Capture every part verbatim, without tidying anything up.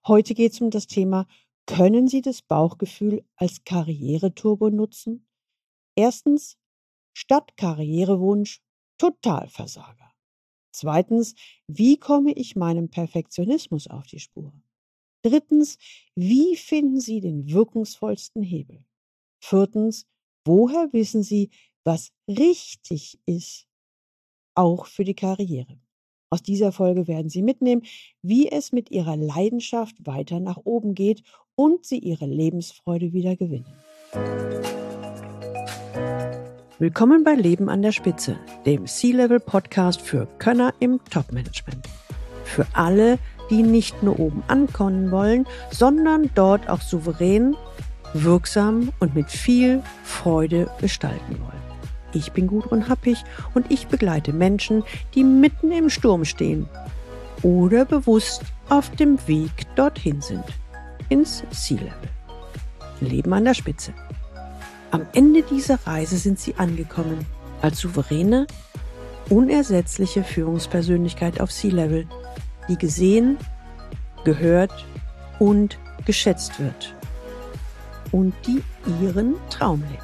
Heute geht es um das Thema: Können Sie das Bauchgefühl als Karriereturbo nutzen? Erstens: Statt Karrierewunsch Totalversager. Zweitens: Wie komme ich meinem Perfektionismus auf die Spur? Drittens: Wie finden Sie den wirkungsvollsten Hebel? Viertens: Woher wissen Sie, was richtig ist, auch für die Karriere? Aus dieser Folge werden Sie mitnehmen, wie es mit Ihrer Leidenschaft weiter nach oben geht und Sie Ihre Lebensfreude wieder gewinnen. Willkommen bei Leben an der Spitze, dem C-Level-Podcast für Könner im Top-Management. Für alle, die nicht nur oben ankommen wollen, sondern dort auch souverän, wirksam und mit viel Freude gestalten wollen. Ich bin Gudrun Happig und ich begleite Menschen, die mitten im Sturm stehen oder bewusst auf dem Weg dorthin sind, ins C-Level. Leben an der Spitze. Am Ende dieser Reise sind sie angekommen, als souveräne, unersetzliche Führungspersönlichkeit auf C-Level, die gesehen, gehört und geschätzt wird und die ihren Traum lebt.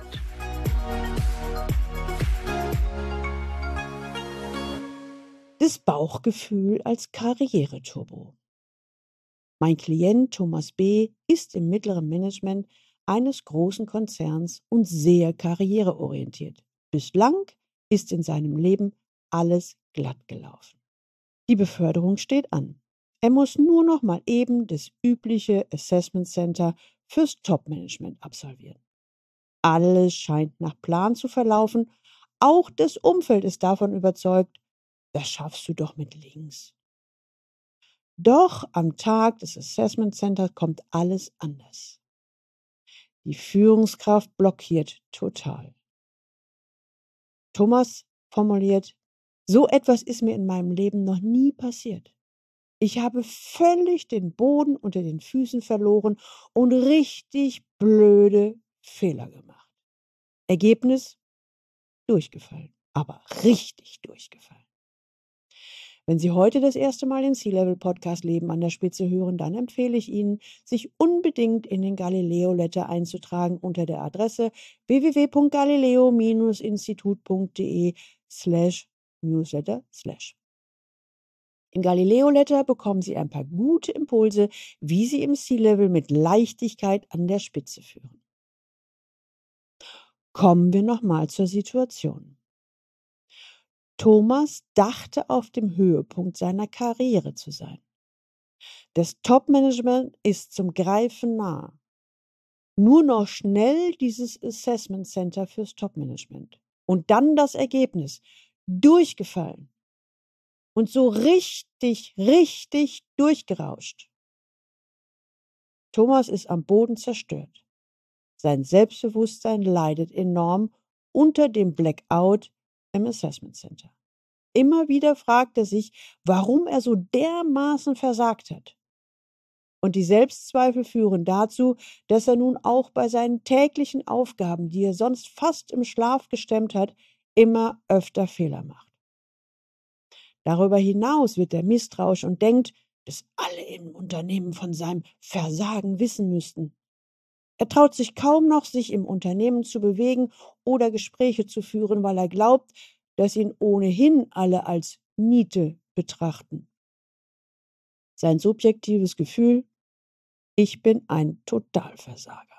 Das Bauchgefühl als Karriereturbo. Mein Klient Thomas B. ist im mittleren Management eines großen Konzerns und sehr karriereorientiert. Bislang ist in seinem Leben alles glatt gelaufen. Die Beförderung steht an. Er muss nur noch mal eben das übliche Assessment Center fürs Top-Management absolvieren. Alles scheint nach Plan zu verlaufen. Auch das Umfeld ist davon überzeugt, das schaffst du doch mit links. Doch am Tag des Assessment Centers kommt alles anders. Die Führungskraft blockiert total. Thomas formuliert: So etwas ist mir in meinem Leben noch nie passiert. Ich habe völlig den Boden unter den Füßen verloren und richtig blöde Fehler gemacht. Ergebnis: durchgefallen, aber richtig durchgefallen. Wenn Sie heute das erste Mal den C-Level-Podcast Leben an der Spitze hören, dann empfehle ich Ihnen, sich unbedingt in den Galileo Letter einzutragen unter der Adresse w w w punkt galileo Bindestrich institut punkt de slash newsletter slash. Im Galileo Letter bekommen Sie ein paar gute Impulse, wie Sie im C-Level mit Leichtigkeit an der Spitze führen. Kommen wir nochmal zur Situation. Thomas dachte, auf dem Höhepunkt seiner Karriere zu sein. Das Top-Management ist zum Greifen nah. Nur noch schnell dieses Assessment Center fürs Top-Management. Und dann das Ergebnis: durchgefallen. Und so richtig, richtig durchgerauscht. Thomas ist am Boden zerstört. Sein Selbstbewusstsein leidet enorm unter dem Blackout im Assessment Center. Immer wieder fragt er sich, warum er so dermaßen versagt hat. Und die Selbstzweifel führen dazu, dass er nun auch bei seinen täglichen Aufgaben, die er sonst fast im Schlaf gestemmt hat, immer öfter Fehler macht. Darüber hinaus wird er misstrauisch und denkt, dass alle im Unternehmen von seinem Versagen wissen müssten. Er traut sich kaum noch, sich im Unternehmen zu bewegen oder Gespräche zu führen, weil er glaubt, dass ihn ohnehin alle als Niete betrachten. Sein subjektives Gefühl: Ich bin ein Totalversager.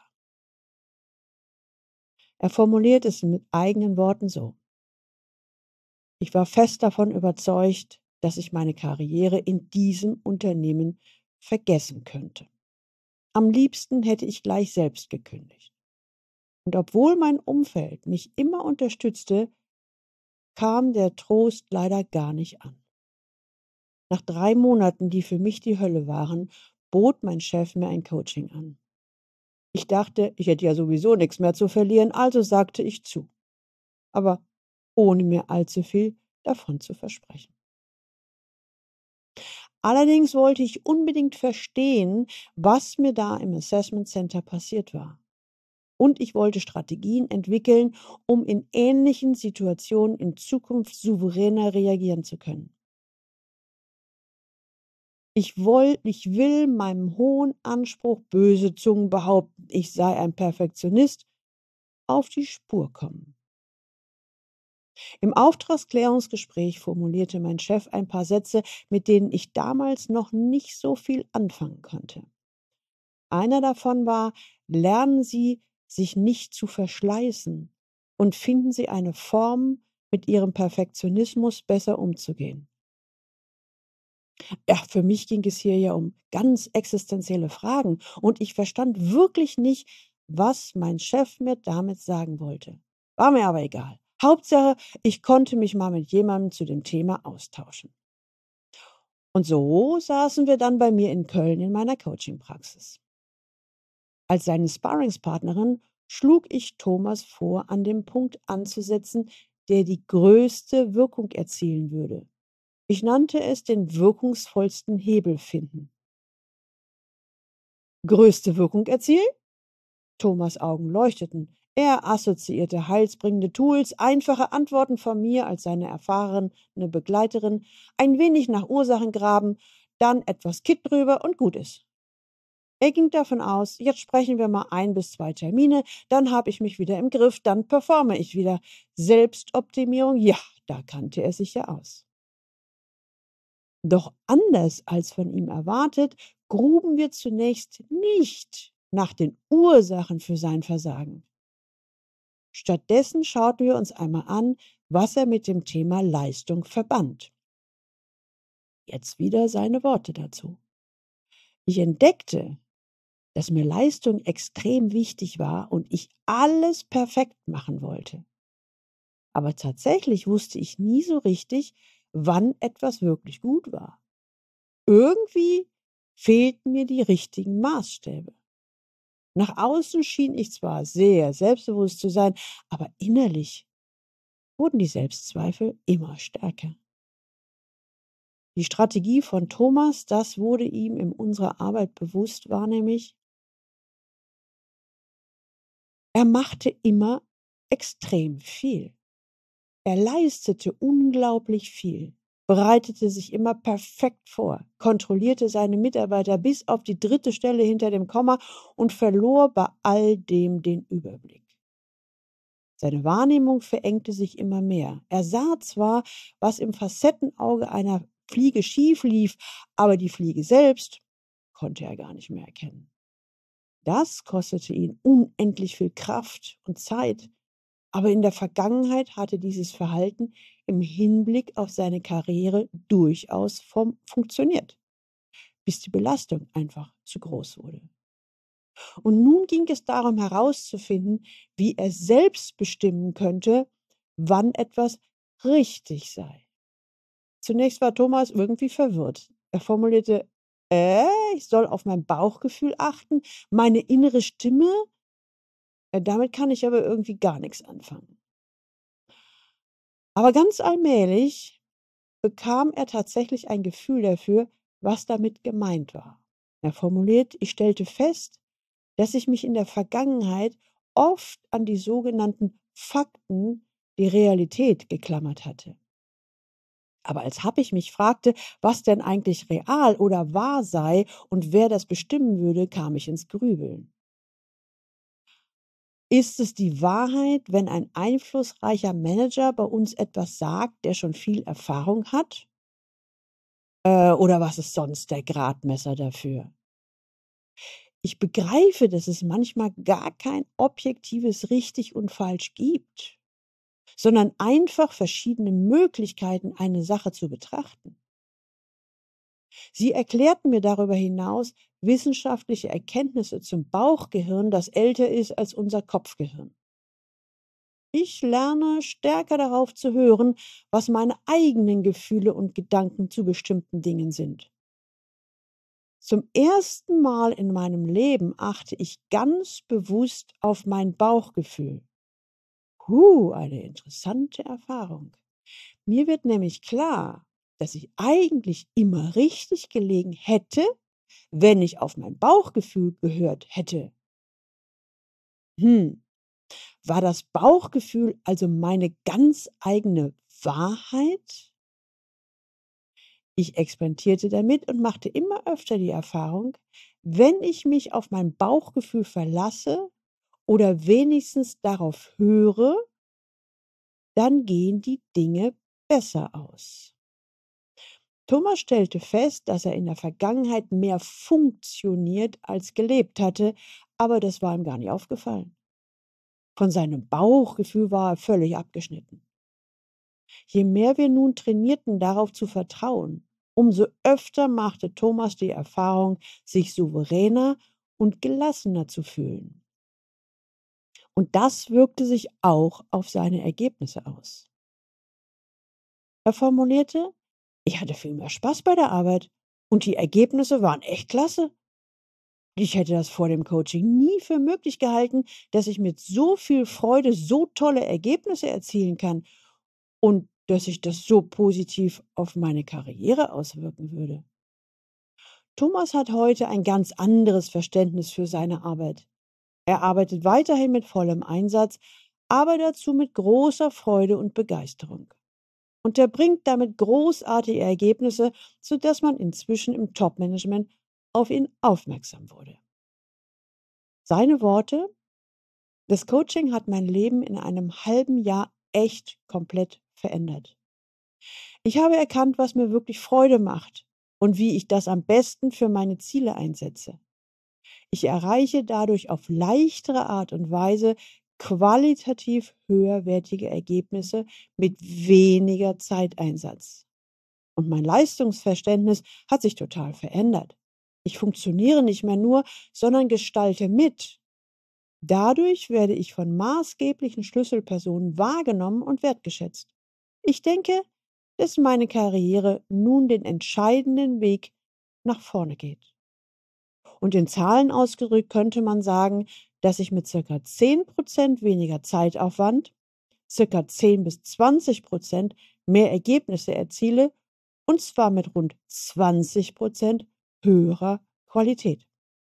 Er formuliert es mit eigenen Worten so: Ich war fest davon überzeugt, dass ich meine Karriere in diesem Unternehmen vergessen könnte. Am liebsten hätte ich gleich selbst gekündigt. Und obwohl mein Umfeld mich immer unterstützte, kam der Trost leider gar nicht an. Nach drei Monaten, die für mich die Hölle waren, bot mein Chef mir ein Coaching an. Ich dachte, ich hätte ja sowieso nichts mehr zu verlieren, also sagte ich zu. Aber ohne mir allzu viel davon zu versprechen. Allerdings wollte ich unbedingt verstehen, was mir da im Assessment Center passiert war. Und ich wollte Strategien entwickeln, um in ähnlichen Situationen in Zukunft souveräner reagieren zu können. Ich woll ich will meinem hohen Anspruch, böse Zungen behaupten, ich sei ein Perfektionist, auf die Spur kommen. Im Auftragsklärungsgespräch formulierte mein Chef ein paar Sätze, mit denen ich damals noch nicht so viel anfangen konnte. Einer davon war: „Lernen Sie, sich nicht zu verschleißen und finden Sie eine Form, mit Ihrem Perfektionismus besser umzugehen.“ Ja, für mich ging es hier ja um ganz existenzielle Fragen und ich verstand wirklich nicht, was mein Chef mir damit sagen wollte. War mir aber egal. Hauptsache, ich konnte mich mal mit jemandem zu dem Thema austauschen. Und so saßen wir dann bei mir in Köln in meiner Coachingpraxis. Als seine Sparringspartnerin schlug ich Thomas vor, an dem Punkt anzusetzen, der die größte Wirkung erzielen würde. Ich nannte es den wirkungsvollsten Hebel finden. Größte Wirkung erzielen? Thomas' Augen leuchteten. Er assoziierte heilsbringende Tools, einfache Antworten von mir als seine erfahrene Begleiterin, ein wenig nach Ursachen graben, dann etwas Kit drüber und gut ist. Er ging davon aus, jetzt sprechen wir mal ein bis zwei Termine, dann habe ich mich wieder im Griff, dann performe ich wieder. Selbstoptimierung, ja, da kannte er sich ja aus. Doch anders als von ihm erwartet, gruben wir zunächst nicht nach den Ursachen für sein Versagen. Stattdessen schauten wir uns einmal an, was er mit dem Thema Leistung verband. Jetzt wieder seine Worte dazu. Ich entdeckte, dass mir Leistung extrem wichtig war und ich alles perfekt machen wollte. Aber tatsächlich wusste ich nie so richtig, wann etwas wirklich gut war. Irgendwie fehlten mir die richtigen Maßstäbe. Nach außen schien ich zwar sehr selbstbewusst zu sein, aber innerlich wurden die Selbstzweifel immer stärker. Die Strategie von Thomas, das wurde ihm in unserer Arbeit bewusst, war nämlich, er machte immer extrem viel. Er leistete unglaublich viel, bereitete sich immer perfekt vor, kontrollierte seine Mitarbeiter bis auf die dritte Stelle hinter dem Komma und verlor bei all dem den Überblick. Seine Wahrnehmung verengte sich immer mehr. Er sah zwar, was im Facettenauge einer Fliege schief lief, aber die Fliege selbst konnte er gar nicht mehr erkennen. Das kostete ihn unendlich viel Kraft und Zeit, aber in der Vergangenheit hatte dieses Verhalten im Hinblick auf seine Karriere durchaus vom funktioniert, bis die Belastung einfach zu groß wurde. Und nun ging es darum herauszufinden, wie er selbst bestimmen könnte, wann etwas richtig sei. Zunächst war Thomas irgendwie verwirrt. Er formulierte: „Äh, ich soll auf mein Bauchgefühl achten, meine innere Stimme? Äh, damit kann ich aber irgendwie gar nichts anfangen.“ Aber ganz allmählich bekam er tatsächlich ein Gefühl dafür, was damit gemeint war. Er formuliert: „Ich stellte fest, dass ich mich in der Vergangenheit oft an die sogenannten Fakten, die Realität, geklammert hatte. Aber als habe ich mich fragte, was denn eigentlich real oder wahr sei und wer das bestimmen würde, kam ich ins Grübeln. Ist es die Wahrheit, wenn ein einflussreicher Manager bei uns etwas sagt, der schon viel Erfahrung hat? Äh, oder was ist sonst der Gradmesser dafür? Ich begreife, dass es manchmal gar kein objektives Richtig und Falsch gibt, sondern einfach verschiedene Möglichkeiten, eine Sache zu betrachten. Sie erklärten mir darüber hinaus wissenschaftliche Erkenntnisse zum Bauchgehirn, das älter ist als unser Kopfgehirn. Ich lerne stärker darauf zu hören, was meine eigenen Gefühle und Gedanken zu bestimmten Dingen sind. Zum ersten Mal in meinem Leben achte ich ganz bewusst auf mein Bauchgefühl. Huh, eine interessante Erfahrung. Mir wird nämlich klar, dass ich eigentlich immer richtig gelegen hätte, wenn ich auf mein Bauchgefühl gehört hätte. Hm, war das Bauchgefühl also meine ganz eigene Wahrheit? Ich experimentierte damit und machte immer öfter die Erfahrung, wenn ich mich auf mein Bauchgefühl verlasse oder wenigstens darauf höre, dann gehen die Dinge besser aus. Thomas stellte fest, dass er in der Vergangenheit mehr funktioniert als gelebt hatte, aber das war ihm gar nicht aufgefallen. Von seinem Bauchgefühl war er völlig abgeschnitten. Je mehr wir nun trainierten, darauf zu vertrauen, umso öfter machte Thomas die Erfahrung, sich souveräner und gelassener zu fühlen. Und das wirkte sich auch auf seine Ergebnisse aus. Er formulierte: „Ich hatte viel mehr Spaß bei der Arbeit und die Ergebnisse waren echt klasse. Ich hätte das vor dem Coaching nie für möglich gehalten, dass ich mit so viel Freude so tolle Ergebnisse erzielen kann und dass sich das so positiv auf meine Karriere auswirken würde." Thomas hat heute ein ganz anderes Verständnis für seine Arbeit. Er arbeitet weiterhin mit vollem Einsatz, aber dazu mit großer Freude und Begeisterung. Und er bringt damit großartige Ergebnisse, sodass man inzwischen im Top-Management auf ihn aufmerksam wurde. Seine Worte: „Das Coaching hat mein Leben in einem halben Jahr echt komplett verändert. Ich habe erkannt, was mir wirklich Freude macht und wie ich das am besten für meine Ziele einsetze. Ich erreiche dadurch auf leichtere Art und Weise qualitativ höherwertige Ergebnisse mit weniger Zeiteinsatz. Und mein Leistungsverständnis hat sich total verändert. Ich funktioniere nicht mehr nur, sondern gestalte mit. Dadurch werde ich von maßgeblichen Schlüsselpersonen wahrgenommen und wertgeschätzt. Ich denke, dass meine Karriere nun den entscheidenden Weg nach vorne geht." Und in Zahlen ausgedrückt könnte man sagen, dass ich mit circa zehn Prozent weniger Zeitaufwand, circa zehn bis zwanzig Prozent mehr Ergebnisse erziele, und zwar mit rund zwanzig Prozent höherer Qualität.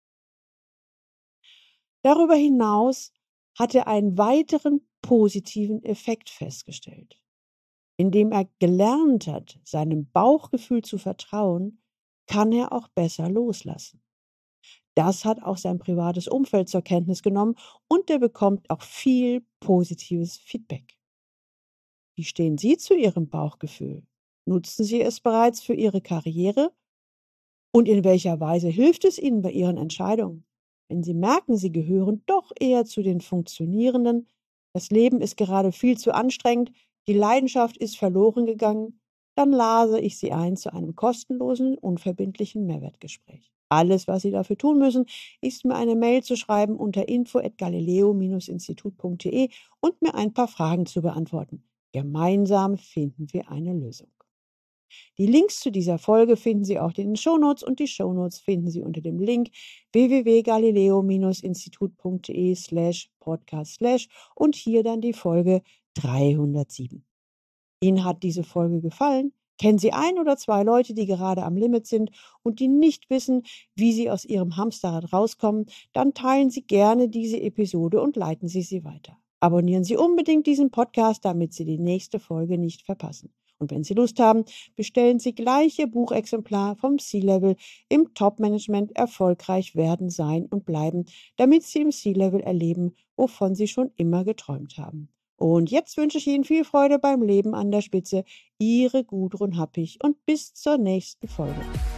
Darüber hinaus hat er einen weiteren positiven Effekt festgestellt. Indem er gelernt hat, seinem Bauchgefühl zu vertrauen, kann er auch besser loslassen. Das hat auch sein privates Umfeld zur Kenntnis genommen und er bekommt auch viel positives Feedback. Wie stehen Sie zu Ihrem Bauchgefühl? Nutzen Sie es bereits für Ihre Karriere? Und in welcher Weise hilft es Ihnen bei Ihren Entscheidungen? Wenn Sie merken, Sie gehören doch eher zu den Funktionierenden, das Leben ist gerade viel zu anstrengend, die Leidenschaft ist verloren gegangen, dann lade ich Sie ein zu einem kostenlosen, unverbindlichen Mehrwertgespräch. Alles, was Sie dafür tun müssen, ist mir eine Mail zu schreiben unter info at galileo institut punkt de und mir ein paar Fragen zu beantworten. Gemeinsam finden wir eine Lösung. Die Links zu dieser Folge finden Sie auch in den Shownotes und die Shownotes finden Sie unter dem Link w w w punkt galileo institut punkt de slash podcast slash und hier dann die Folge dreihundertsieben. Ihnen hat diese Folge gefallen? Kennen Sie ein oder zwei Leute, die gerade am Limit sind und die nicht wissen, wie sie aus ihrem Hamsterrad rauskommen? Dann teilen Sie gerne diese Episode und leiten Sie sie weiter. Abonnieren Sie unbedingt diesen Podcast, damit Sie die nächste Folge nicht verpassen. Und wenn Sie Lust haben, bestellen Sie gleich Ihr Buchexemplar vom C-Level im Top-Management erfolgreich werden, sein und bleiben, damit Sie im C-Level erleben, wovon Sie schon immer geträumt haben. Und jetzt wünsche ich Ihnen viel Freude beim Leben an der Spitze. Ihre Gudrun Happig und bis zur nächsten Folge.